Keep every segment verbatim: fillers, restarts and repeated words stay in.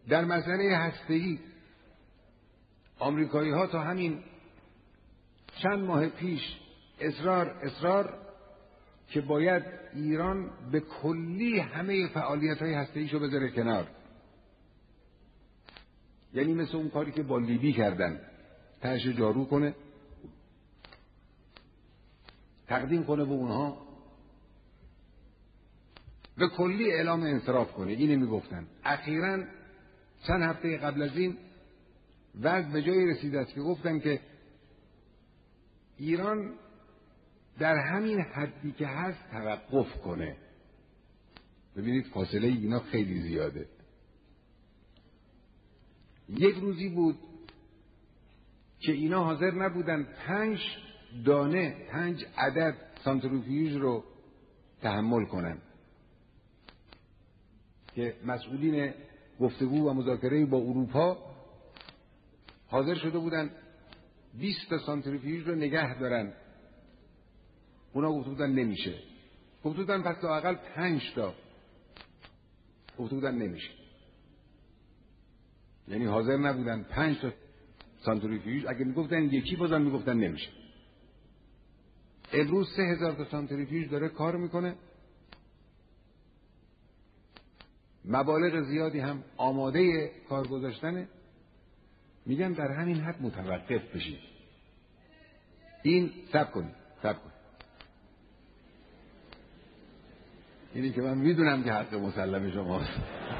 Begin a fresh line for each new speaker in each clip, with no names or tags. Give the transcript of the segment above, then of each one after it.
در مسئله هسته‌ای آمریکایی ها تا همین چند ماه پیش اصرار اصرار که باید ایران به کلی همه فعالیت‌های هسته‌ایشو بذاره کنار. یعنی مثل اون کاری که با لیبی کردن، تهش جارو کنه، تقدیم کنه به اونها، به کلی اعلام انصراف کنه. اینه میگفتن. اخیراً چند هفته قبل از این وضع به جایی رسیده است که گفتن که ایران در همین حدی که هست توقف کنه. ببینید فاصله اینا خیلی زیاده. یک روزی بود که اینا حاضر نبودن پنج دانه پنج عدد سانتریفیوژ رو تحمل کنن که مسئولین گفتگو و مذاکره با اروپا حاضر شده بودن بیست تا سانتریفیوژ رو نگه دارن. اونا گفته بودن نمیشه. گفته بودن پس تا اقل پنج تا. گفته بودن نمیشه. یعنی حاضر نبودن پنج تا سانتریفیوژ. اگه میگفتن یکی بازم میگفتن نمیشه. امروز سه هزار تا سانتریفیوژ داره کار میکنه. مبالغ زیادی هم آماده کار گذاشتنه. میگن در همین حد متوقف بشید. این صبر کنید صبر کنید. اینی که من میدونم که حق مسلم شماست.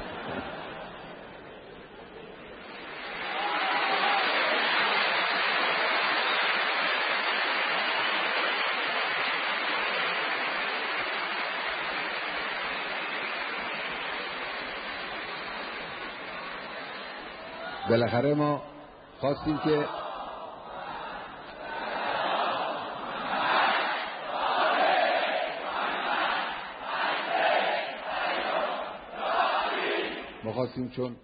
بالاخره ما خواستیم که ما خواستیم چون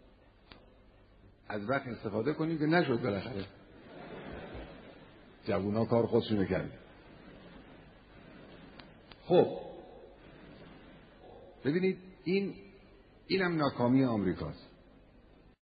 از وقت استفاده کنیم که نشد. بالاخره جوونا کار خودشونو کردن. خب ببینید این اینم ناکامی آمریکاست.